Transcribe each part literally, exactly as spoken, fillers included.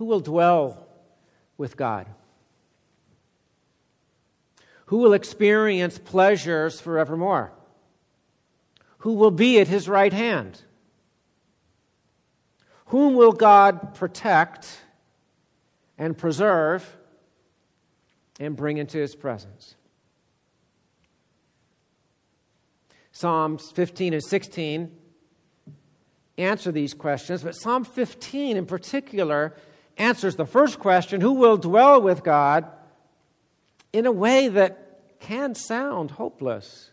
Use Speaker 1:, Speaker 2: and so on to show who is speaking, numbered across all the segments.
Speaker 1: Who will dwell with God? Who will experience pleasures forevermore? Who will be at his right hand? Whom will God protect and preserve and bring into his presence? Psalms fifteen and sixteen answer these questions, but Psalm fifteen in particular answers the first question, who will dwell with God, in a way that can sound hopeless.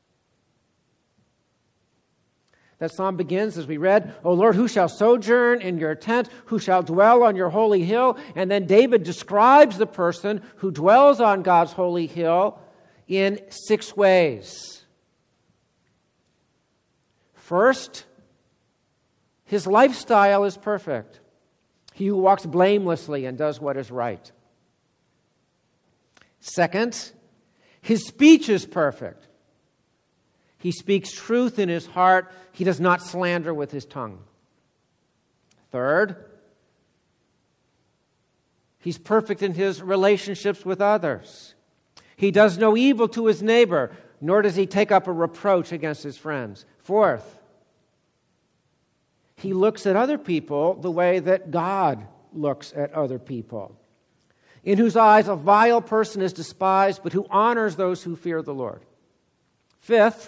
Speaker 1: That psalm begins, as we read, O Lord, who shall sojourn in your tent? Who shall dwell on your holy hill? And then David describes the person who dwells on God's holy hill in six ways. First, his lifestyle is perfect. He who walks blamelessly and does what is right. Second, his speech is perfect. He speaks truth in his heart. He does not slander with his tongue. Third, he's perfect in his relationships with others. He does no evil to his neighbor, nor does he take up a reproach against his friends. Fourth, he looks at other people the way that God looks at other people, in whose eyes a vile person is despised, but who honors those who fear the Lord. Fifth,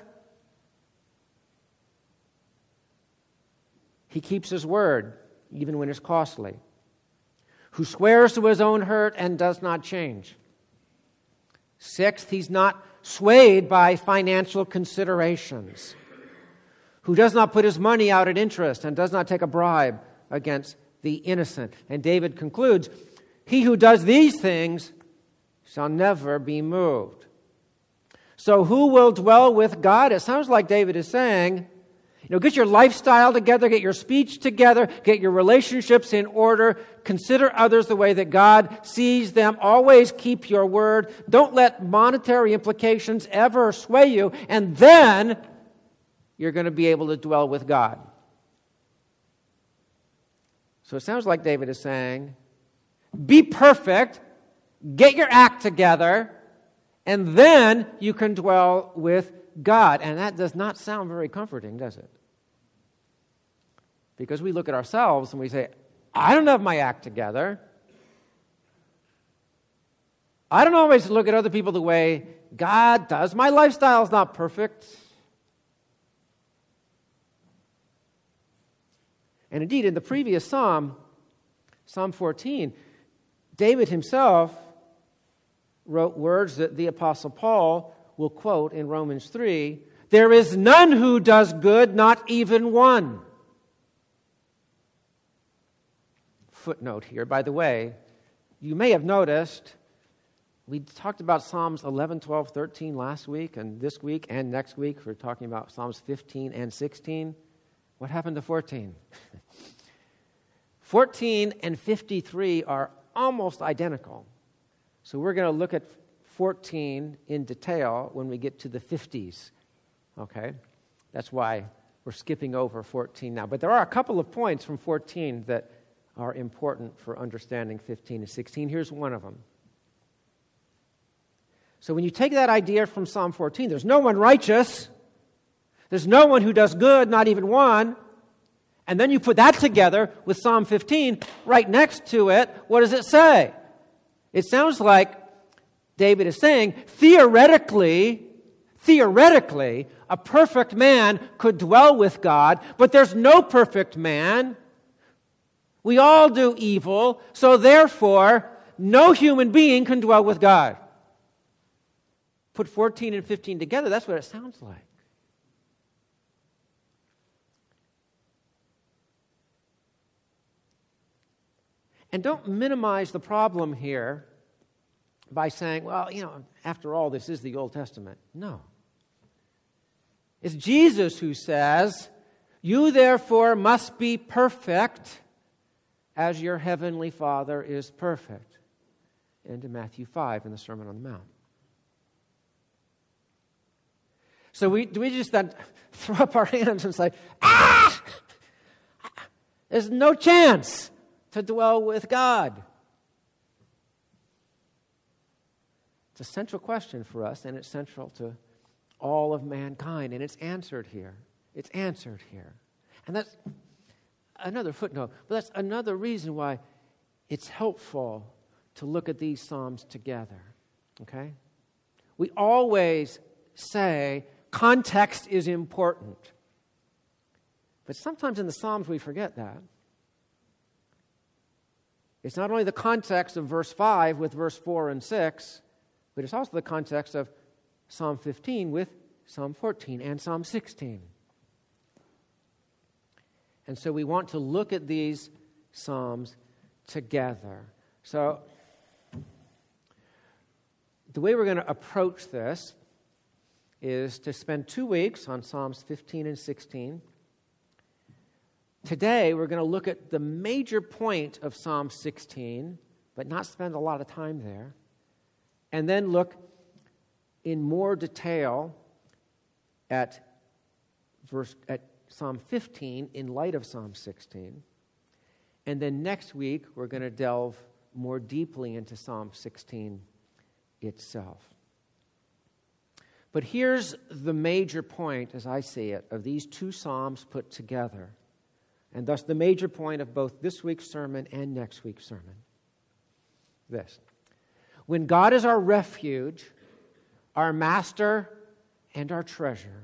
Speaker 1: he keeps his word, even when it's costly, who swears to his own hurt and does not change. Sixth, he's not swayed by financial considerations, who does not put his money out at interest and does not take a bribe against the innocent. And David concludes, he who does these things shall never be moved. So who will dwell with God? It sounds like David is saying, you know, get your lifestyle together, get your speech together, get your relationships in order, consider others the way that God sees them, always keep your word, don't let monetary implications ever sway you, and then you're going to be able to dwell with God. So it sounds like David is saying, be perfect, get your act together, and then you can dwell with God. And that does not sound very comforting, does it? Because we look at ourselves and we say, I don't have my act together. I don't always look at other people the way God does. My lifestyle is not perfect. And indeed, in the previous psalm, Psalm fourteen, David himself wrote words that the Apostle Paul will quote in Romans three, there is none who does good, not even one. Footnote here, by the way, you may have noticed we talked about Psalms eleven, twelve, thirteen last week, and this week and next week we're talking about Psalms fifteen and sixteen. What happened to fourteen? fourteen and fifty-three are almost identical. So we're going to look at fourteen in detail when we get to the fifties. Okay? That's why we're skipping over fourteen now. But there are a couple of points from fourteen that are important for understanding fifteen and sixteen. Here's one of them. So when you take that idea from Psalm fourteen, there's no one righteous. There's no one who does good, not even one. And then you put that together with Psalm fifteen, right next to it, what does it say? It sounds like David is saying, theoretically, theoretically, a perfect man could dwell with God, but there's no perfect man. We all do evil, so therefore, no human being can dwell with God. Put fourteen and fifteen together, that's what it sounds like. And don't minimize the problem here by saying, well, you know, after all, this is the Old Testament. No. It's Jesus who says, you therefore must be perfect as your heavenly Father is perfect. Into Matthew five in the Sermon on the Mount. So we do we just then throw up our hands and say, ah! There's no chance to dwell with God? It's a central question for us, and it's central to all of mankind, and it's answered here. It's answered here. And that's another footnote, but that's another reason why it's helpful to look at these Psalms together, okay? We always say context is important, but sometimes in the Psalms we forget that. It's not only the context of verse five with verse four and six, but it's also the context of Psalm fifteen with Psalm fourteen and Psalm sixteen. And so we want to look at these Psalms together. So the way we're going to approach this is to spend two weeks on Psalms fifteen and sixteen. Today we're going to look at the major point of Psalm sixteen, but not spend a lot of time there. And then look in more detail at verse at Psalm fifteen in light of Psalm sixteen. And then next week, we're going to delve more deeply into Psalm sixteen itself. But here's the major point, as I see it, of these two Psalms put together, and thus the major point of both this week's sermon and next week's sermon. This. When God is our refuge, our master, and our treasure,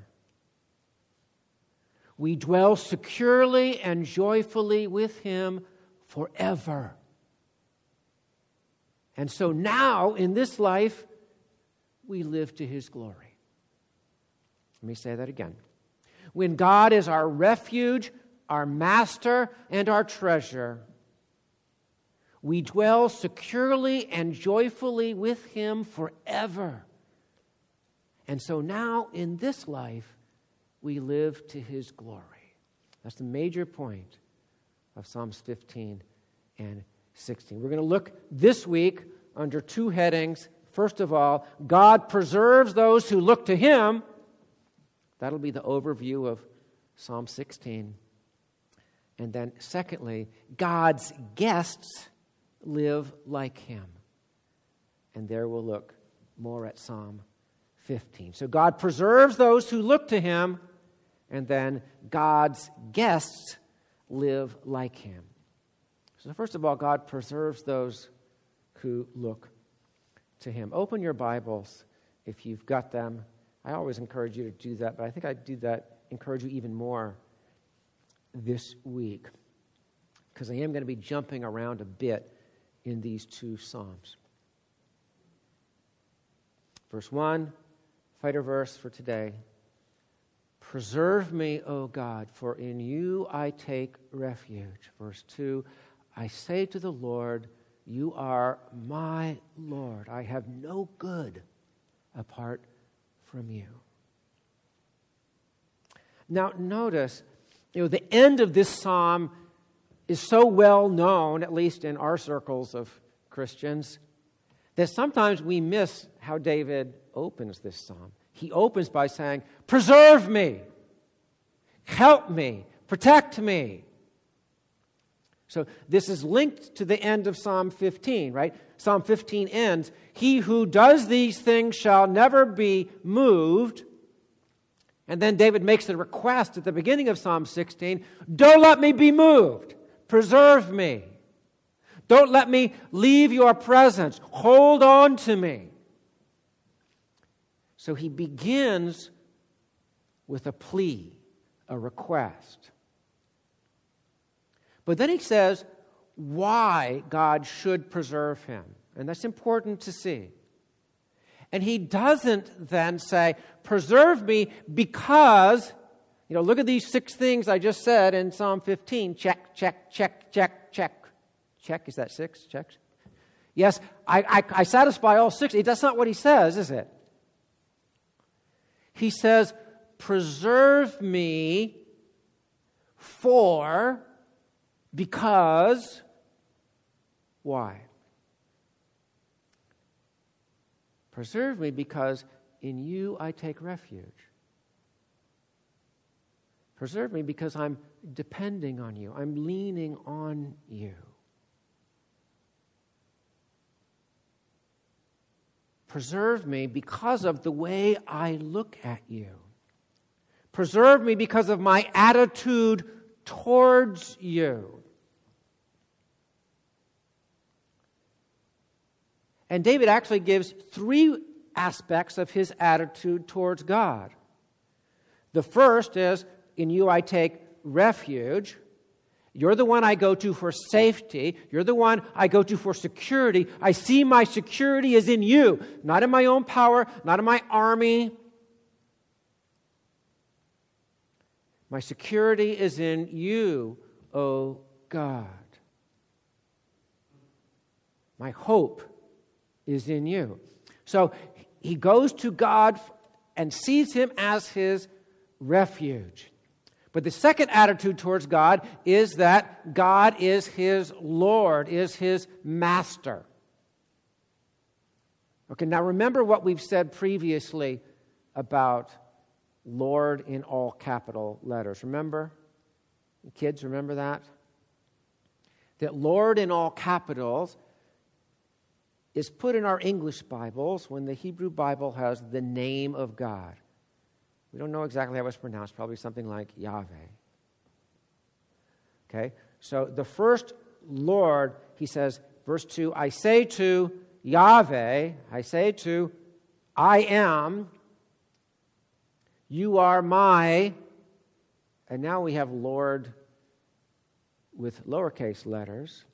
Speaker 1: we dwell securely and joyfully with Him forever. And so now, in this life, we live to His glory. Let me say that again. When God is our refuge, our master, and our treasure, we dwell securely and joyfully with Him forever. And so now, in this life, we live to His glory. That's the major point of Psalms fifteen and sixteen. We're going to look this week under two headings. First of all, God preserves those who look to Him. That'll be the overview of Psalm sixteen. And then secondly, God's guests live like Him. And there we'll look more at Psalm fifteen. So God preserves those who look to Him, and then God's guests live like Him. So first of all, God preserves those who look to Him. Open your Bibles if you've got them. I always encourage you to do that, but I think I do that, encourage you even more this week, because I am going to be jumping around a bit in these two Psalms. Verse one, fighter verse for today. Preserve me, O God, for in you I take refuge. Verse two, I say to the Lord, you are my Lord. I have no good apart from you. Now notice, you know, the end of this psalm is so well known, at least in our circles of Christians, that sometimes we miss how David opens this psalm. He opens by saying, preserve me, help me, protect me. So this is linked to the end of Psalm fifteen, right? Psalm fifteen ends, he who does these things shall never be moved. And then David makes the request at the beginning of Psalm sixteen, don't let me be moved. Preserve me. Don't let me leave your presence. Hold on to me. So he begins with a plea, a request. But then he says why God should preserve him. And that's important to see. And he doesn't then say, preserve me because, you know, look at these six things I just said in Psalm fifteen. Check, check, check, check, check. Check, is that six? Check. Yes, I, I, I satisfy all six. That's not what he says, is it? He says, preserve me for, because, why? Preserve me because in you I take refuge. Preserve me because I'm depending on you. I'm leaning on you. Preserve me because of the way I look at you. Preserve me because of my attitude towards you. And David actually gives three aspects of his attitude towards God. The first is, in you I take refuge. You're the one I go to for safety. You're the one I go to for security. I see my security is in you, not in my own power, not in my army. My security is in you, O God. My hope is in you. So he goes to God and sees him as his refuge. But the second attitude towards God is that God is his Lord, is his master. Okay, now remember what we've said previously about Lord in all capital letters. Remember? Kids, remember that? That Lord in all capitals is put in our English Bibles when the Hebrew Bible has the name of God. We don't know exactly how it's pronounced, probably something like Yahweh. Okay, so the first Lord, he says, verse two, I say to Yahweh, I say to I am, you are my, and now we have Lord with lowercase letters.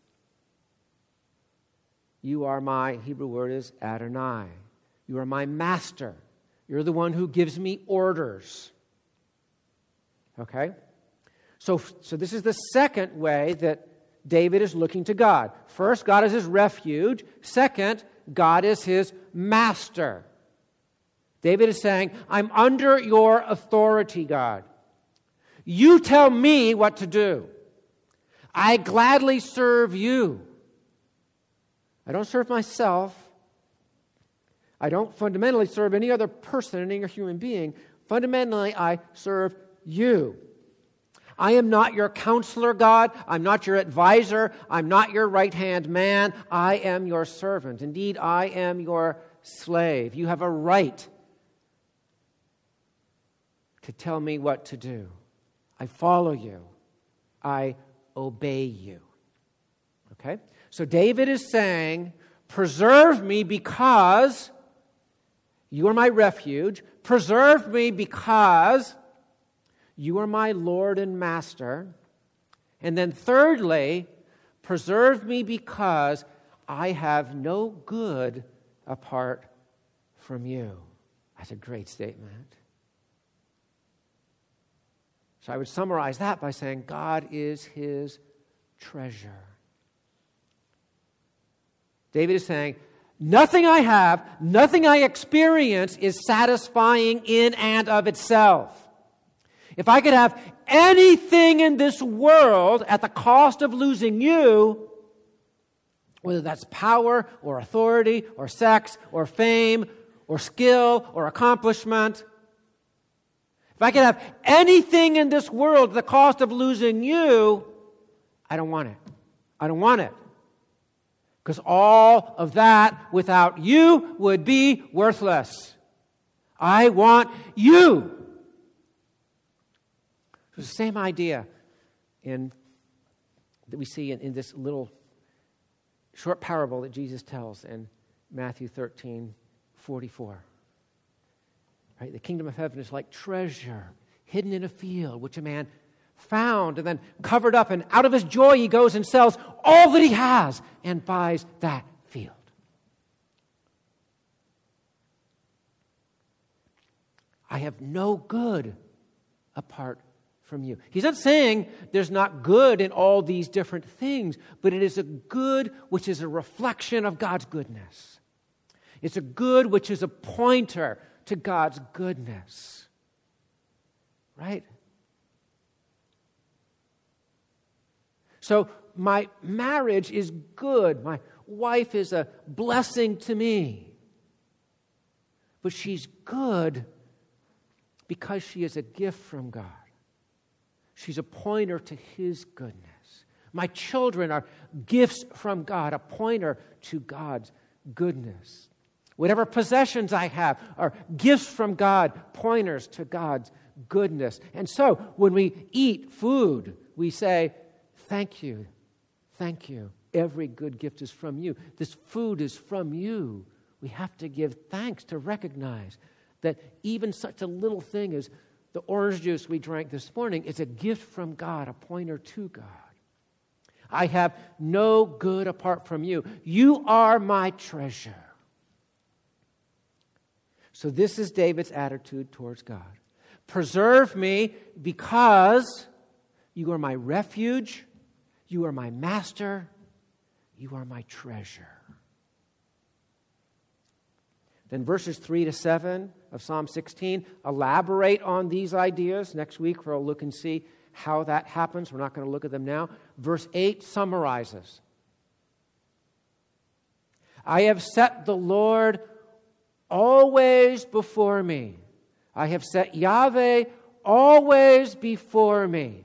Speaker 1: You are my, Hebrew word is Adonai. You are my master. You're the one who gives me orders. Okay? So, so this is the second way that David is looking to God. First, God is his refuge. Second, God is his master. David is saying, I'm under your authority, God. You tell me what to do. I gladly serve you. I don't serve myself. I don't fundamentally serve any other person, any other human being. Fundamentally, I serve you. I am not your counselor, God. I'm not your advisor. I'm not your right-hand man. I am your servant. Indeed, I am your slave. You have a right to tell me what to do. I follow you. I obey you. Okay? So David is saying, preserve me because you are my refuge. Preserve me because you are my Lord and Master. And then thirdly, preserve me because I have no good apart from you. That's a great statement. So I would summarize that by saying God is his treasure. David is saying, nothing I have, nothing I experience is satisfying in and of itself. If I could have anything in this world at the cost of losing you, whether that's power or authority or sex or fame or skill or accomplishment, if I could have anything in this world at the cost of losing you, I don't want it. I don't want it. Because all of that without you would be worthless. I want you. It's the same idea in, that we see in, in this little short parable that Jesus tells in Matthew thirteen forty-four. Right? The kingdom of heaven is like treasure hidden in a field, which a man found and then covered up, and out of his joy he goes and sells all that he has and buys that field. I have no good apart from you. He's not saying there's not good in all these different things, but it is a good which is a reflection of God's goodness. It's a good which is a pointer to God's goodness. Right? So my marriage is good. My wife is a blessing to me. But she's good because she is a gift from God. She's a pointer to his goodness. My children are gifts from God, a pointer to God's goodness. Whatever possessions I have are gifts from God, pointers to God's goodness. And so when we eat food, we say, thank you, thank you. Every good gift is from you. This food is from you. We have to give thanks to recognize that even such a little thing as the orange juice we drank this morning is a gift from God, a pointer to God. I have no good apart from you. You are my treasure. So this is David's attitude towards God. Preserve me because you are my refuge, you are my master, you are my treasure. Then verses three to seven of Psalm sixteen elaborate on these ideas. Next week we'll look and see how that happens. We're not going to look at them now. Verse eight summarizes. I have set the Lord always before me. I have set Yahweh always before me.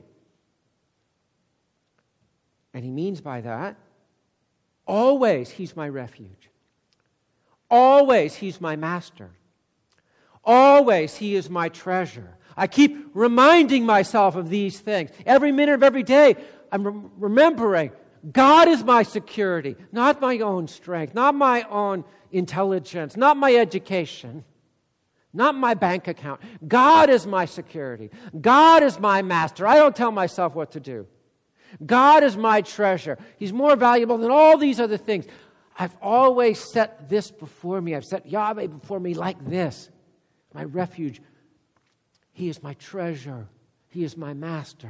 Speaker 1: And he means by that, always he's my refuge. Always he's my master. Always he is my treasure. I keep reminding myself of these things. Every minute of every day, I'm re- remembering God is my security, not my own strength, not my own intelligence, not my education, not my bank account. God is my security. God is my master. I don't tell myself what to do. God is my treasure. He's more valuable than all these other things. I've always set this before me. I've set Yahweh before me like this. My refuge. He is my treasure. He is my master.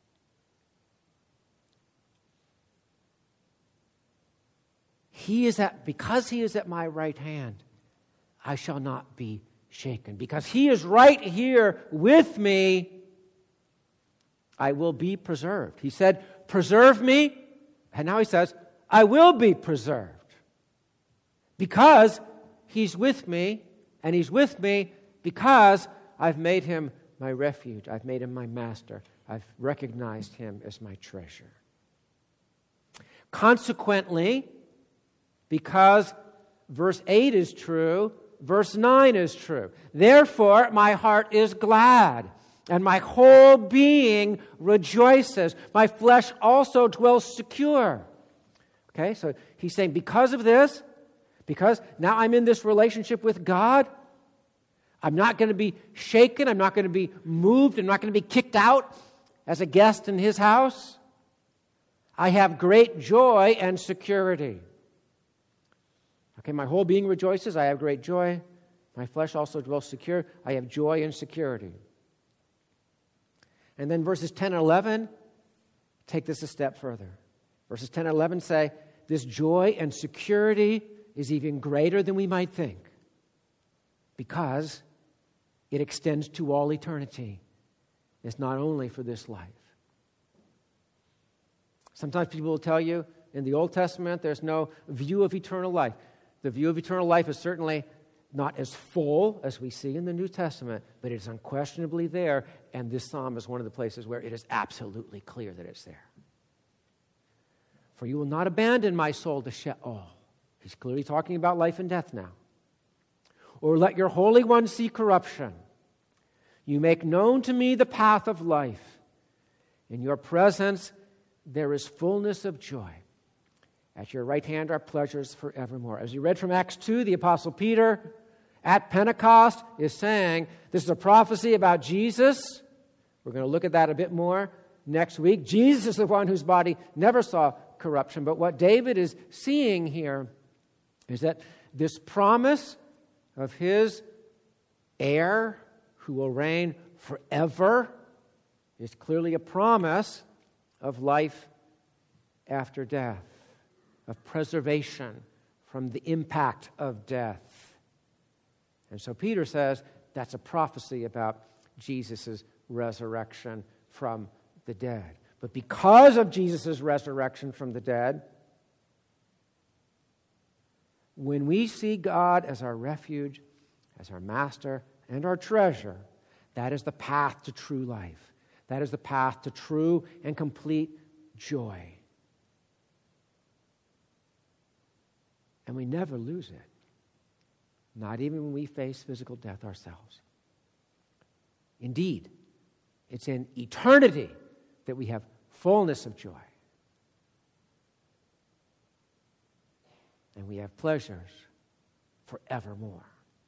Speaker 1: He is at, because he is at my right hand, I shall not be shaken. Because he is right here with me, I will be preserved. He said, preserve me. And now he says, I will be preserved. Because he's with me, and he's with me because I've made him my refuge. I've made him my master. I've recognized him as my treasure. Consequently, because verse eight is true, verse nine is true. Therefore, my heart is glad, and my whole being rejoices. My flesh also dwells secure. Okay, so he's saying because of this, because now I'm in this relationship with God, I'm not going to be shaken. I'm not going to be moved. I'm not going to be kicked out as a guest in his house. I have great joy and security. Okay, my whole being rejoices. I have great joy. My flesh also dwells secure. I have joy and security. And then verses ten and eleven take this a step further. Verses ten and eleven say, this joy and security is even greater than we might think because it extends to all eternity. It's not only for this life. Sometimes people will tell you in the Old Testament there's no view of eternal life. The view of eternal life is certainly not as full as we see in the New Testament, but it is unquestionably there, and this psalm is one of the places where it is absolutely clear that it's there. For you will not abandon my soul to Sheol. He's clearly talking about life and death now. Or let your Holy One see corruption. You make known to me the path of life. In your presence there is fullness of joy. At your right hand are pleasures forevermore. As you read from Acts two, the Apostle Peter at Pentecost is saying, this is a prophecy about Jesus. We're going to look at that a bit more next week. Jesus is the one whose body never saw corruption. But what David is seeing here is that this promise of his heir who will reign forever is clearly a promise of life after death, of preservation from the impact of death. And so Peter says that's a prophecy about Jesus' resurrection from the dead. But because of Jesus' resurrection from the dead, when we see God as our refuge, as our master, and our treasure, that is the path to true life. That is the path to true and complete joy. And we never lose it. not even when we face physical death ourselves. Indeed, it's in eternity that we have fullness of joy. And we have pleasures forevermore.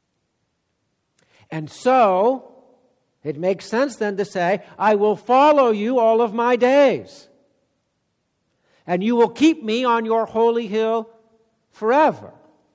Speaker 1: And so, it makes sense then to say, I will follow you all of my days. And you will keep me on your holy hill forever.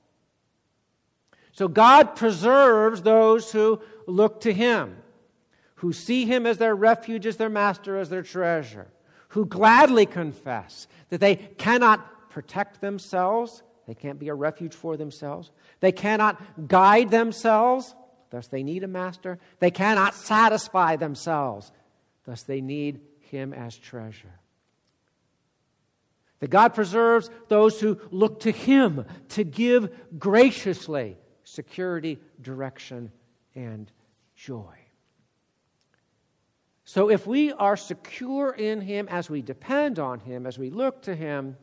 Speaker 1: So God preserves those who look to Him, who see Him as their refuge, as their master, as their treasure, who gladly confess that they cannot protect themselves, they can't be a refuge for themselves, they cannot guide themselves, thus they need a master, they cannot satisfy themselves, thus they need Him as treasure. That God preserves those who look to Him to give graciously security, direction, and joy. So if we are secure in Him, as we depend on Him, as we look to Him,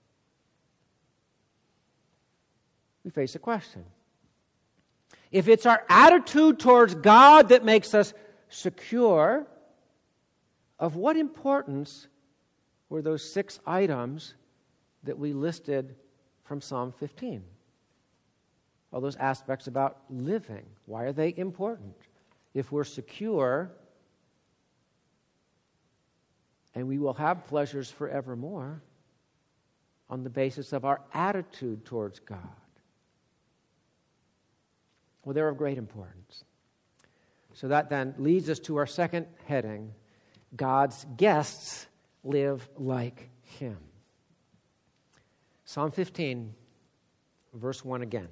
Speaker 1: we face a question. If it's our attitude towards God that makes us secure, of what importance were those six items that we listed from Psalm fifteen? All those aspects about living. Why are they important? If we're secure, and we will have pleasures forevermore on the basis of our attitude towards God. Well, they're of great importance. So that then leads us to our second heading, God's guests live like Him. Psalm fifteen, verse one again.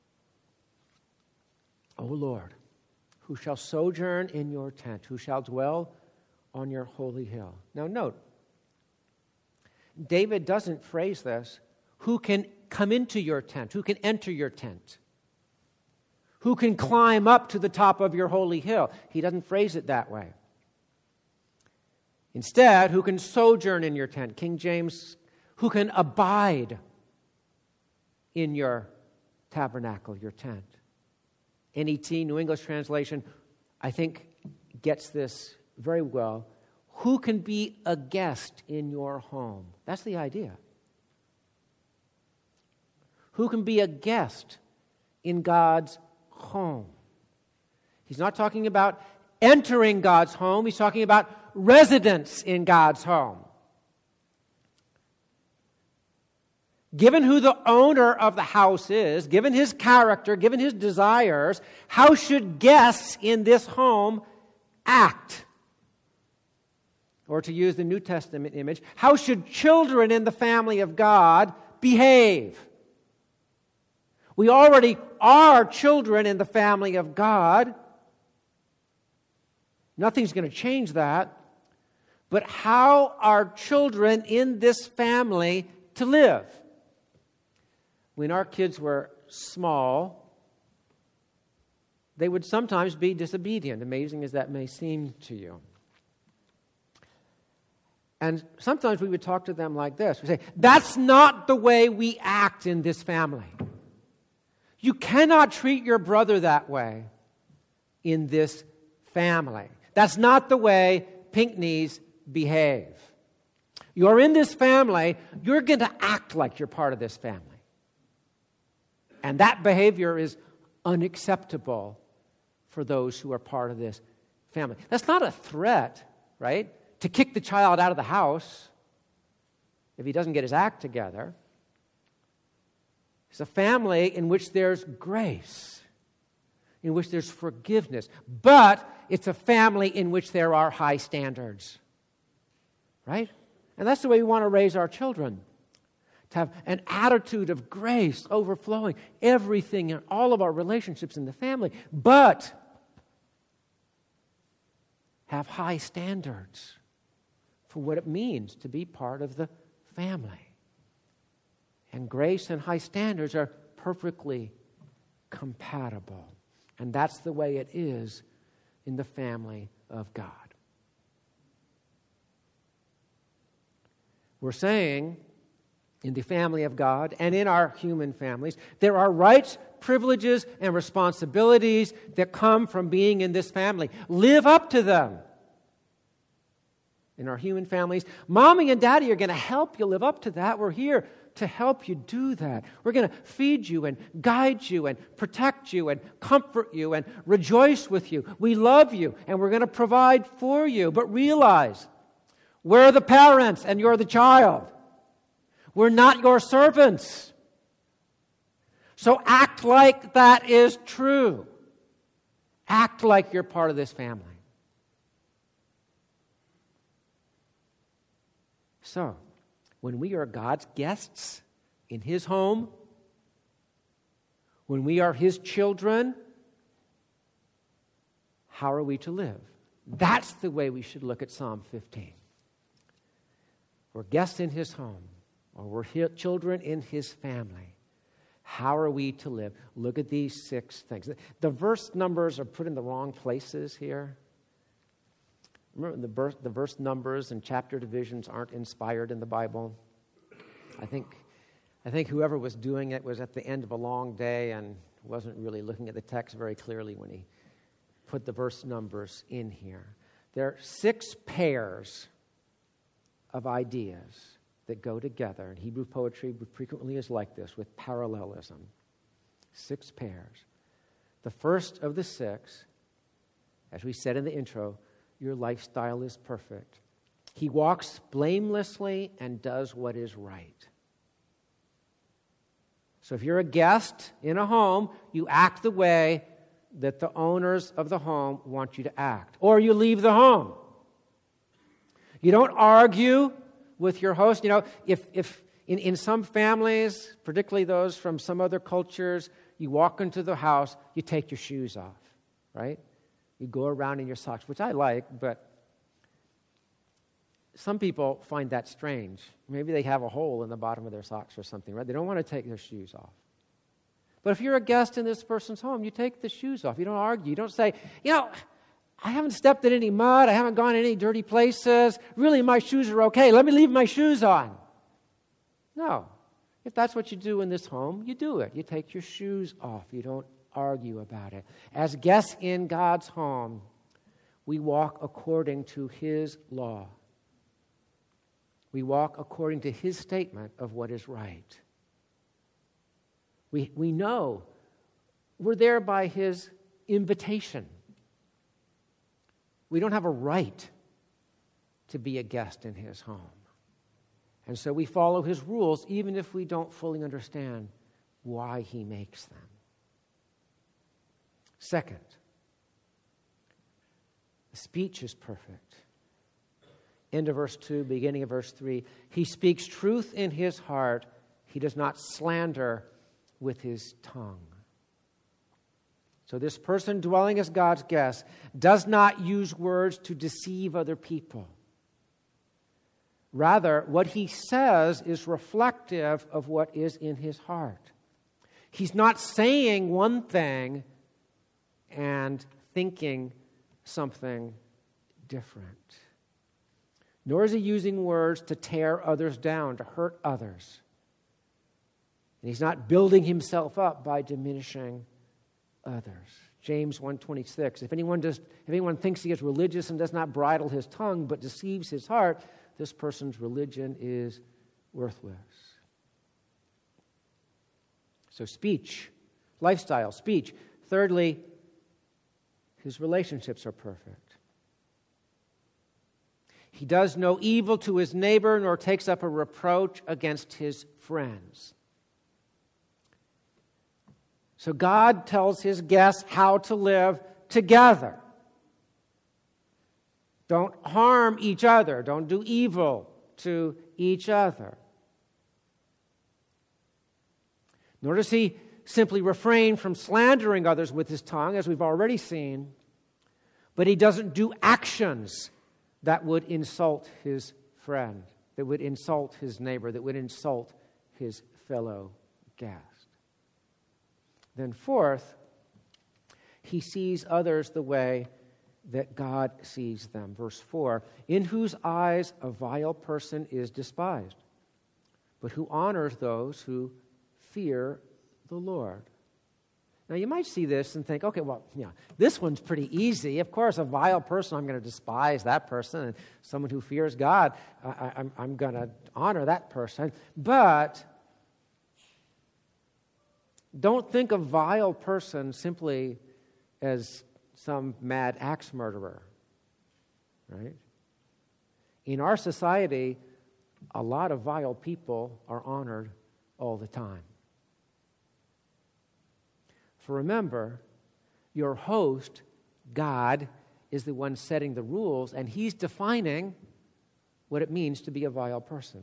Speaker 1: O Lord, who shall sojourn in your tent, who shall dwell on your holy hill. Now note, David doesn't phrase this, who can come into your tent, who can enter your tent, who can climb up to the top of your holy hill. He doesn't phrase it that way. Instead, who can sojourn in your tent. King James, who can abide in your tabernacle, your tent. N E T, New English Translation, I think gets this very well. Who can be a guest in your home? That's the idea. Who can be a guest in God's home? He's not talking about entering God's home. He's talking about residence in God's home. Given who the owner of the house is, given his character, given his desires, how should guests in this home act? Or to use the New Testament image, how should children in the family of God behave? We already are children in the family of God. Nothing's going to change that. But how are children in this family to live? When our kids were small, they would sometimes be disobedient, amazing as that may seem to you. And sometimes we would talk to them like this. We say, that's not the way we act in this family. You cannot treat your brother that way in this family. That's not the way Pinckneys behave. You're in this family, you're going to act like you're part of this family. And that behavior is unacceptable for those who are part of this family. That's not a threat, right? To kick the child out of the house if he doesn't get his act together. It's a family in which there's grace, in which there's forgiveness, but it's a family in which there are high standards, right? And that's the way we want to raise our children, to have an attitude of grace overflowing everything in all of our relationships in the family, but have high standards for what it means to be part of the family. And grace and high standards are perfectly compatible. And that's the way it is in the family of God. We're saying in the family of God and in our human families, there are rights privileges and responsibilities that come from being in this family. Live up to them. In our human families, Mommy and Daddy are going to help you live up to that. We're here to help you do that. We're going to feed you and guide you and protect you and comfort you and rejoice with you. We love you and we're going to provide for you. But realize, we're the parents and you're the child. We're not your servants. So act like that is true. Act like you're part of this family. So, when we are God's guests in His home, when we are His children, how are we to live? That's the way we should look at Psalm fifteen. We're guests in His home, or we're his children in His family. How are we to live? Look at these six things. The verse numbers are put in the wrong places here. Remember, the verse, the verse numbers and chapter divisions aren't inspired in the Bible. I think, I think whoever was doing it was at the end of a long day and wasn't really looking at the text very clearly when he put the verse numbers in here. There are six pairs of ideas that go together. And Hebrew poetry frequently is like this, with parallelism. Six pairs. The first of the six, as we said in the intro, your lifestyle is perfect. He walks blamelessly and does what is right. So if you're a guest in a home, you act the way that the owners of the home want you to act. Or you leave the home. You don't argue with your host. You know, if, if in, in some families, particularly those from some other cultures, you walk into the house, you take your shoes off, right? You go around in your socks, which I like, but some people find that strange. Maybe they have a hole in the bottom of their socks or something, right? They don't want to take their shoes off. But if you're a guest in this person's home, you take the shoes off. You don't argue. You don't say, you know, I haven't stepped in any mud. I haven't gone in any dirty places. Really, my shoes are okay. Let me leave my shoes on. No. If that's what you do in this home, you do it. You take your shoes off. You don't argue about it. As guests in God's home, we walk according to His law. We walk according to His statement of what is right. We, we know we're there by His invitation. We don't have a right to be a guest in His home. And so we follow His rules even if we don't fully understand why He makes them. Second, the speech is perfect. End of verse two, beginning of verse three. He speaks truth in his heart. He does not slander with his tongue. So this person dwelling as God's guest does not use words to deceive other people. Rather, what he says is reflective of what is in his heart. He's not saying one thing and thinking something different. Nor is he using words to tear others down, to hurt others. And he's not building himself up by diminishing others. James one twenty-six, if anyone does, if anyone thinks he is religious and does not bridle his tongue but deceives his heart, this person's religion is worthless. So speech, lifestyle, speech. Thirdly, his relationships are perfect. He does no evil to his neighbor, nor takes up a reproach against his friends. So God tells his guests how to live together. Don't harm each other. Don't do evil to each other. Nor does he simply refrain from slandering others with his tongue, as we've already seen, but he doesn't do actions that would insult his friend, that would insult his neighbor, that would insult his fellow guest. Then fourth, he sees others the way that God sees them. Verse four, in whose eyes a vile person is despised, but who honors those who fear the Lord. Now, you might see this and think, okay, well, yeah, this one's pretty easy. Of course, a vile person, I'm going to despise that person. And someone who fears God, I, I'm, I'm going to honor that person. But don't think of vile person simply as some mad axe murderer, right? In our society, a lot of vile people are honored all the time. For remember, your host, God, is the one setting the rules, and He's defining what it means to be a vile person.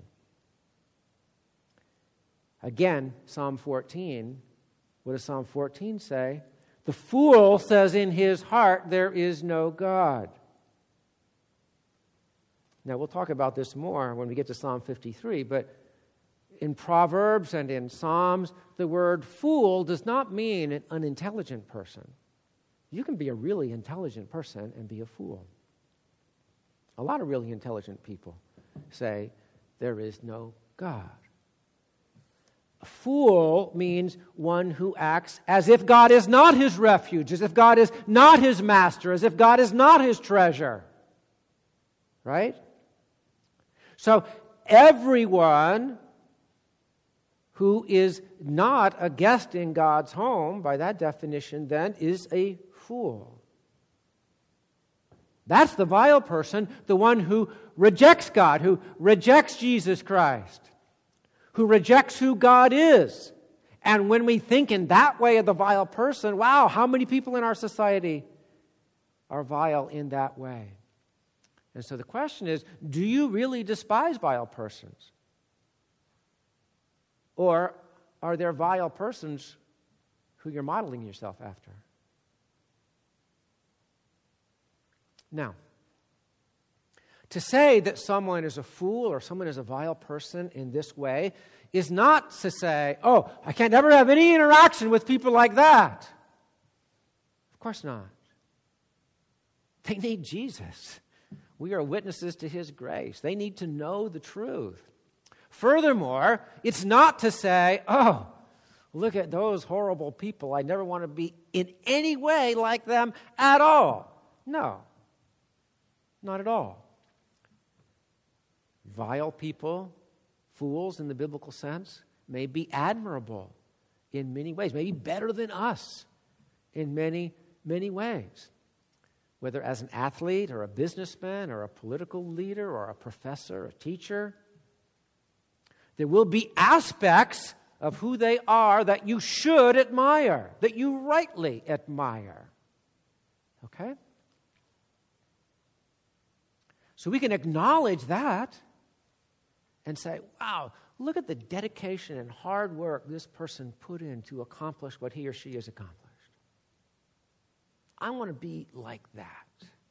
Speaker 1: Again, Psalm fourteen, what does Psalm fourteen say? The fool says in his heart, there is no God. Now, we'll talk about this more when we get to Psalm fifty-three, but in Proverbs and in Psalms, the word fool does not mean an unintelligent person. You can be a really intelligent person and be a fool. A lot of really intelligent people say, there is no God. A fool means one who acts as if God is not his refuge, as if God is not his master, as if God is not his treasure. Right? So everyone who is not a guest in God's home, by that definition, then, is a fool. That's the vile person, the one who rejects God, who rejects Jesus Christ, who rejects who God is. And when we think in that way of the vile person, wow, how many people in our society are vile in that way? And so the question is, do you really despise vile persons? Or are there vile persons who you're modeling yourself after? Now, to say that someone is a fool or someone is a vile person in this way is not to say, oh, I can't ever have any interaction with people like that. Of course not. They need Jesus. We are witnesses to His grace. They need to know the truth. Furthermore, it's not to say, oh, look at those horrible people. I never want to be in any way like them at all. No, not at all. Vile people, fools in the biblical sense, may be admirable in many ways, maybe better than us in many, many ways. Whether as an athlete or a businessman or a political leader or a professor, a teacher, there will be aspects of who they are that you should admire, that you rightly admire. Okay? So we can acknowledge that and say, wow, look at the dedication and hard work this person put in to accomplish what he or she has accomplished. I want to be like that.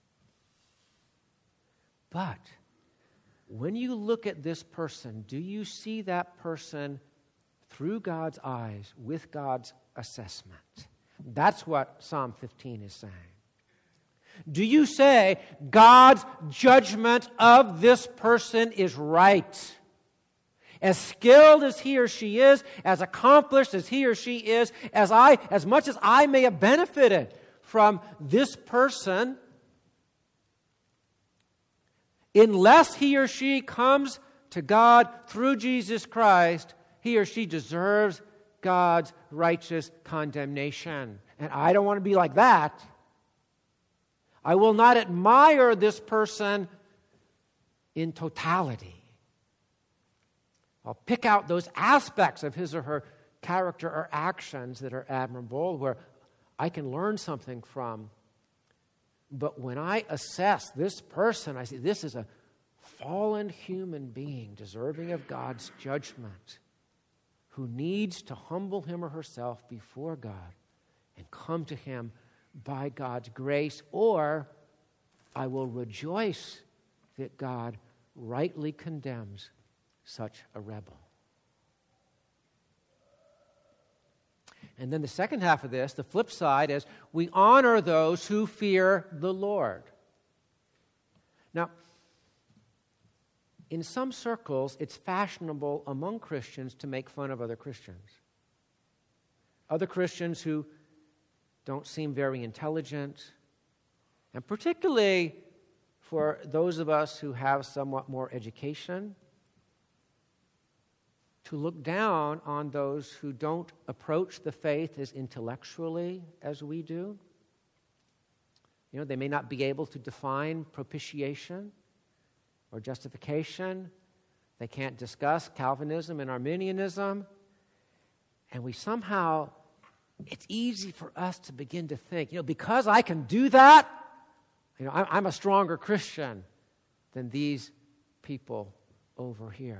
Speaker 1: But when you look at this person, do you see that person through God's eyes, with God's assessment? That's what Psalm fifteen is saying. Do you say, God's judgment of this person is right? As skilled as he or she is, as accomplished as he or she is, as I, as much as I may have benefited from this person, unless he or she comes to God through Jesus Christ, he or she deserves God's righteous condemnation. And I don't want to be like that. I will not admire this person in totality. I'll pick out those aspects of his or her character or actions that are admirable, where I can learn something from. But when I assess this person, I see this is a fallen human being deserving of God's judgment, who needs to humble him or herself before God and come to Him by God's grace, or I will rejoice that God rightly condemns such a rebel. And then the second half of this, the flip side, is we honor those who fear the Lord. Now, in some circles, it's fashionable among Christians to make fun of other Christians. Other Christians who don't seem very intelligent, and particularly for those of us who have somewhat more education, to look down on those who don't approach the faith as intellectually as we do. You know, they may not be able to define propitiation or justification. They can't discuss Calvinism and Arminianism. And we somehow, it's easy for us to begin to think, you know, because I can do that, you know, I'm a stronger Christian than these people over here.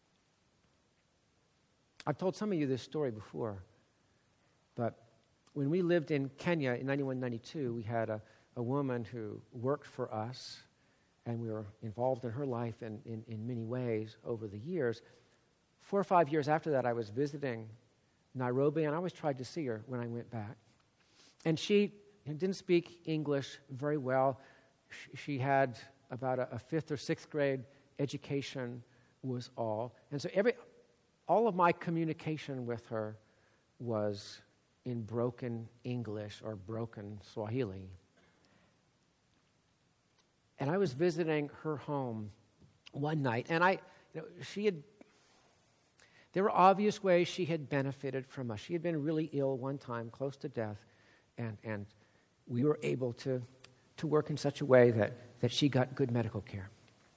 Speaker 1: I've told some of you this story before, but when we lived in Kenya in ninety-one, ninety-two, we had a, a woman who worked for us, and we were involved in her life in, in, in many ways over the years. Four or five years after that, I was visiting Nairobi, and I always tried to see her when I went back. And she didn't speak English very well. She had about a, a fifth or sixth grade education was all. And so every all of my communication with her was in broken English or broken Swahili. And I was visiting her home one night, and I, you know, she had, there were obvious ways she had benefited from us. She had been really ill one time, close to death, and, and we were able to, to work in such a way that, that she got good medical care.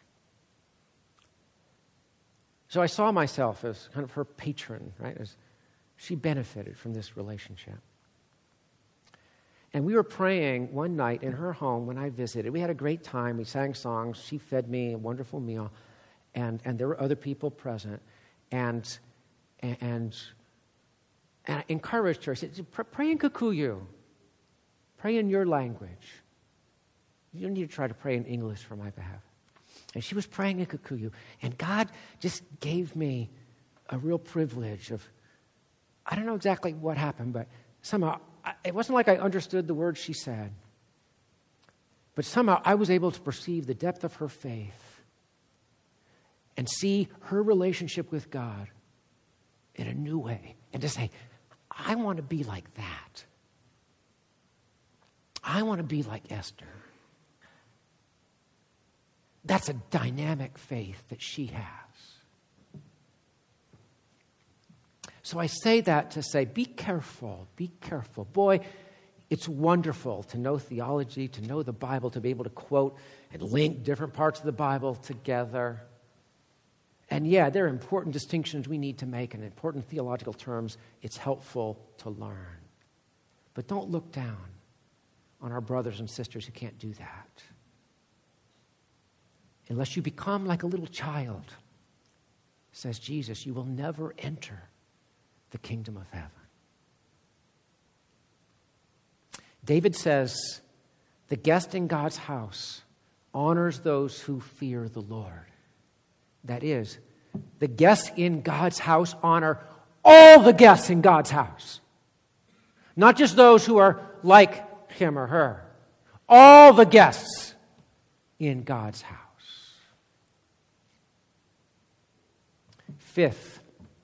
Speaker 1: So I saw myself as kind of her patron, right? As she benefited from this relationship. And we were praying one night in her home when I visited. We had a great time. We sang songs. She fed me a wonderful meal. And, and there were other people present. And, and, and I encouraged her. I said, pray in Kikuyu. Pray in your language. You don't need to try to pray in English for my behalf. And she was praying in Kikuyu. And God just gave me a real privilege of, I don't know exactly what happened, but somehow, I, it wasn't like I understood the words she said. But somehow I was able to perceive the depth of her faith and see her relationship with God in a new way. And to say, I want to be like that. I want to be like Esther. That's a dynamic faith that she has. So I say that to say, be careful, be careful. Boy, it's wonderful to know theology, to know the Bible, to be able to quote and link different parts of the Bible together. And yeah, there are important distinctions we need to make and important theological terms it's helpful to learn. But don't look down on our brothers and sisters who can't do that. Unless you become like a little child, says Jesus, you will never enter the kingdom of heaven. David says, the guest in God's house honors those who fear the Lord. That is, the guests in God's house honor all the guests in God's house. Not just those who are like him or her. All the guests in God's house. Fifth,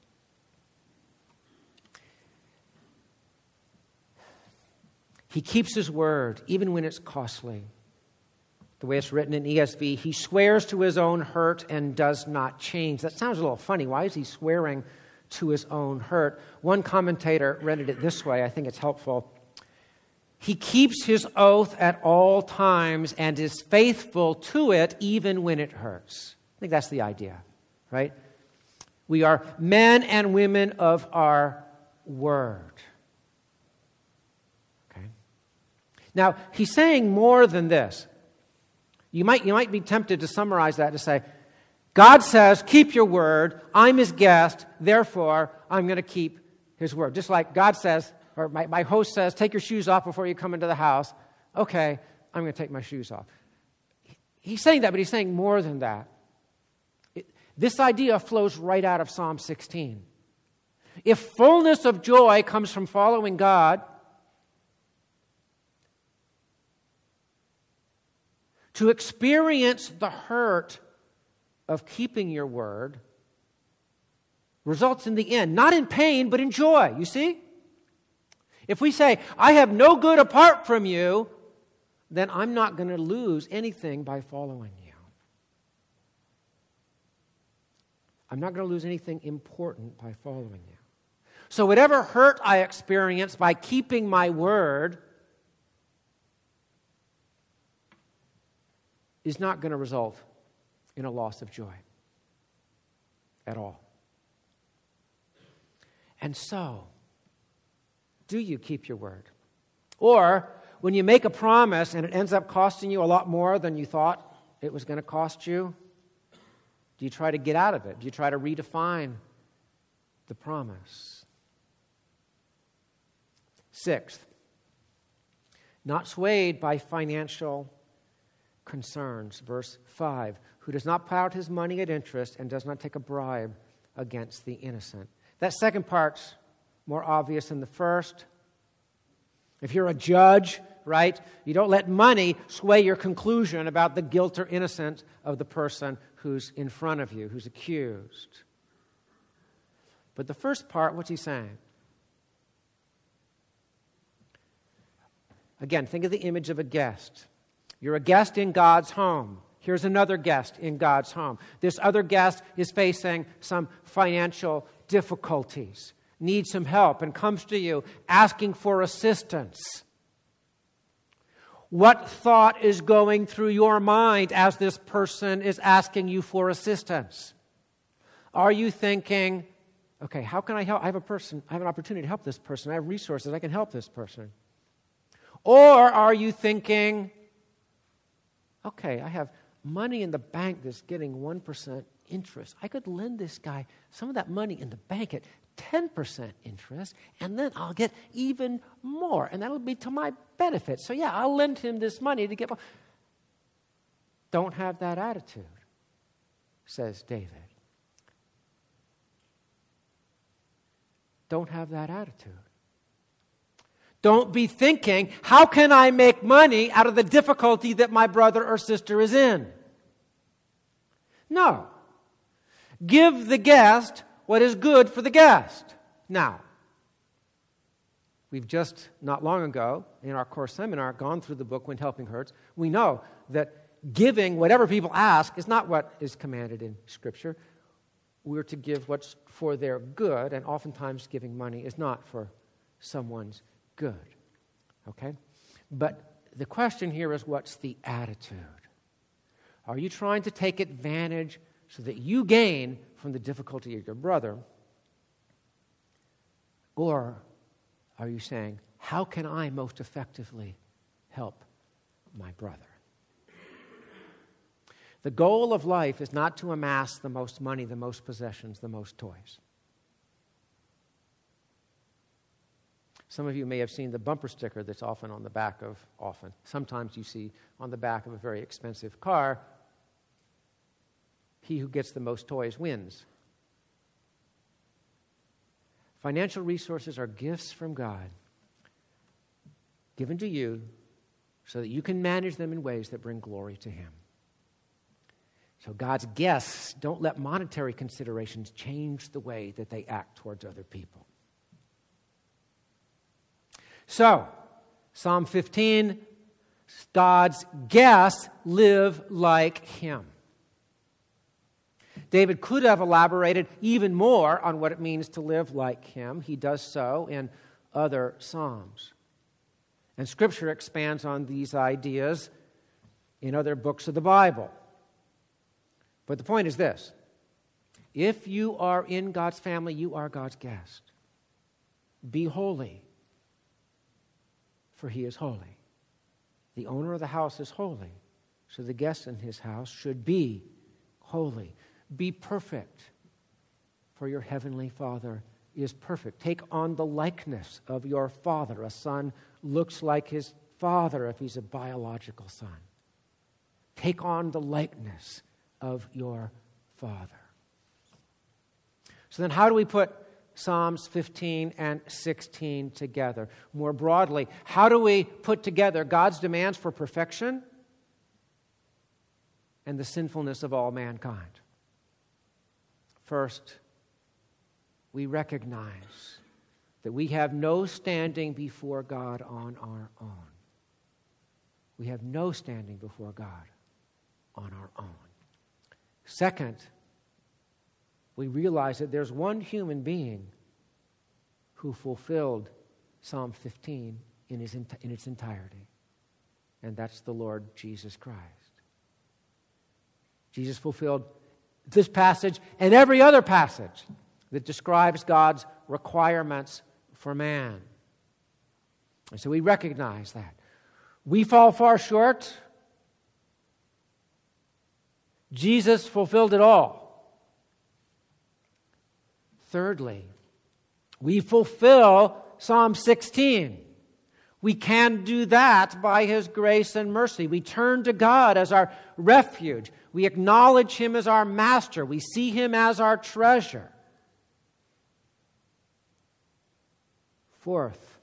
Speaker 1: he keeps his word even when it's costly. The way it's written in E S V, he swears to his own hurt and does not change. That sounds a little funny. Why is he swearing to his own hurt? One commentator rendered it this way. I think it's helpful. He keeps his oath at all times and is faithful to it even when it hurts. I think that's the idea, right? We are men and women of our word. Okay. Now, he's saying more than this. You might, you might be tempted to summarize that to say, God says, keep your word. I'm his guest. Therefore, I'm going to keep his word. Just like God says, or my, my host says, take your shoes off before you come into the house. Okay, I'm going to take my shoes off. He's saying that, but he's saying more than that. This idea flows right out of Psalm sixteen. If fullness of joy comes from following God, to experience the hurt of keeping your word results in the end, not in pain, but in joy, you see? If we say, I have no good apart from you, then I'm not going to lose anything by following you. I'm not going to lose anything important by following you. So whatever hurt I experience by keeping my word is not going to result in a loss of joy at all. And so, do you keep your word? Or, when you make a promise and it ends up costing you a lot more than you thought it was going to cost you, do you try to get out of it? Do you try to redefine the promise? Sixth, not swayed by financial concerns. Verse five, who does not put out his money at interest and does not take a bribe against the innocent. That second part's more obvious than the first. If you're a judge, right, you don't let money sway your conclusion about the guilt or innocence of the person who's in front of you, who's accused. But the first part, what's he saying? Again, think of the image of a guest. You're a guest in God's home. Here's another guest in God's home. This other guest is facing some financial difficulties, needs some help, and comes to you asking for assistance. What thought is going through your mind as this person is asking you for assistance? Are you thinking, okay, how can I help? I have a person, I have an opportunity to help this person. I have resources, I can help this person. Or are you thinking, okay, I have money in the bank that's getting one percent interest. I could lend this guy some of that money in the bank at ten percent interest, and then I'll get even more, and that'll be to my benefit. So yeah, I'll lend him this money to get more. Don't have that attitude, says David. Don't have that attitude. Don't be thinking, how can I make money out of the difficulty that my brother or sister is in? No. Give the guest what is good for the guest. Now, we've just, not long ago, in our course seminar, gone through the book When Helping Hurts. We know that giving whatever people ask is not what is commanded in Scripture. We're to give what's for their good, and oftentimes giving money is not for someone's good. Okay? But the question here is, what's the attitude? Are you trying to take advantage so that you gain from the difficulty of your brother? Or are you saying, how can I most effectively help my brother? The goal of life is not to amass the most money, the most possessions, the most toys. Some of you may have seen the bumper sticker that's often on the back of, often, sometimes you see on the back of a very expensive car, he who gets the most toys wins. Financial resources are gifts from God given to you so that you can manage them in ways that bring glory to Him. So God's guests don't let monetary considerations change the way that they act towards other people. So, Psalm fifteen, God's guests live like Him. David could have elaborated even more on what it means to live like Him. He does so in other Psalms. And Scripture expands on these ideas in other books of the Bible. But the point is this: if you are in God's family, you are God's guest. Be holy, for He is holy. The owner of the house is holy, so the guests in His house should be holy. Be perfect, for your heavenly Father is perfect. Take on the likeness of your father. A son looks like his father if he's a biological son. Take on the likeness of your Father. So then how do we put Psalms fifteen and sixteen together? More broadly, how do we put together God's demands for perfection and the sinfulness of all mankind? First, we recognize that we have no standing before God on our own. We have no standing before God on our own. Second, we realize that there's one human being who fulfilled Psalm fifteen in, his, in its entirety, and that's the Lord Jesus Christ. Jesus fulfilled this passage and every other passage that describes God's requirements for man. And so we recognize that. We fall far short. Jesus fulfilled it all. Thirdly, we fulfill Psalm sixteen. We can do that by His grace and mercy. We turn to God as our refuge. We acknowledge Him as our master. We see Him as our treasure. Fourth,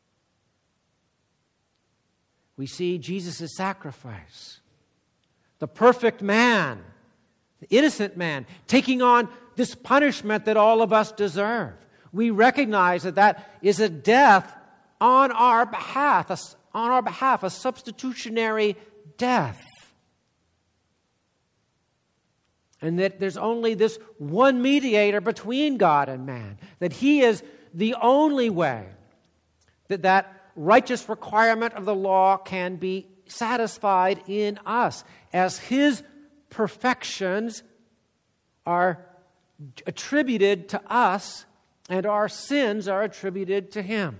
Speaker 1: we see Jesus' sacrifice. The perfect man, the innocent man, taking on this punishment that all of us deserve. We recognize that that is a death on our behalf, a, on our behalf, a substitutionary death. And that there's only this one mediator between God and man, that He is the only way that that righteous requirement of the law can be satisfied in us, as His perfections are attributed to us and our sins are attributed to Him.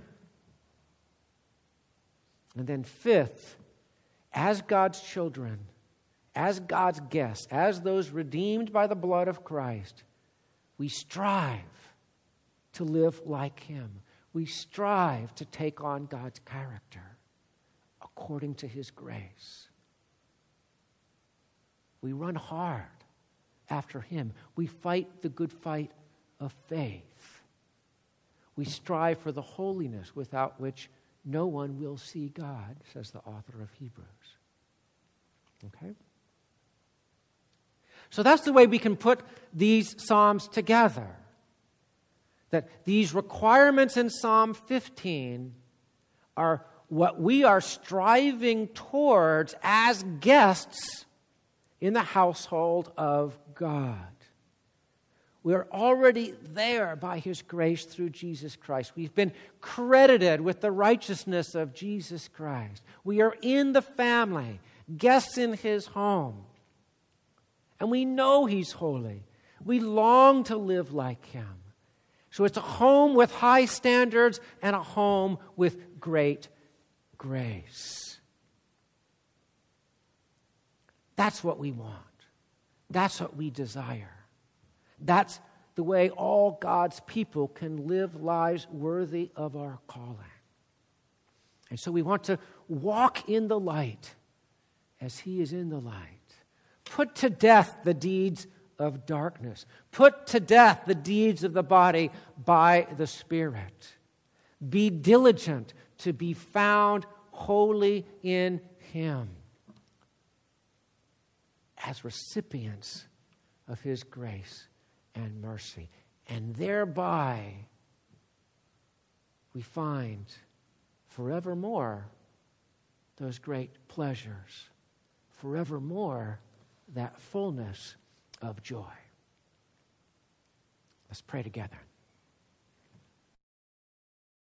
Speaker 1: And then fifth, as God's children, as God's guests, as those redeemed by the blood of Christ, we strive to live like Him. We strive to take on God's character according to His grace. We run hard after Him. We fight the good fight of faith. We strive for the holiness without which no one will see God, says the author of Hebrews. Okay? So that's the way we can put these Psalms together. That these requirements in Psalm fifteen are what we are striving towards as guests in the household of God. We're already there by His grace through Jesus Christ. We've been credited with the righteousness of Jesus Christ. We are in the family, guests in His home. And we know He's holy. We long to live like Him. So it's a home with high standards and a home with great grace. That's what we want. That's what we desire. That's the way all God's people can live lives worthy of our calling. And so we want to walk in the light as He is in the light. Put to death the deeds of darkness. Put to death the deeds of the body by the Spirit. Be diligent to be found holy in Him as recipients of His grace and mercy. And thereby we find forevermore those great pleasures, forevermore that fullness of joy. Let's pray together.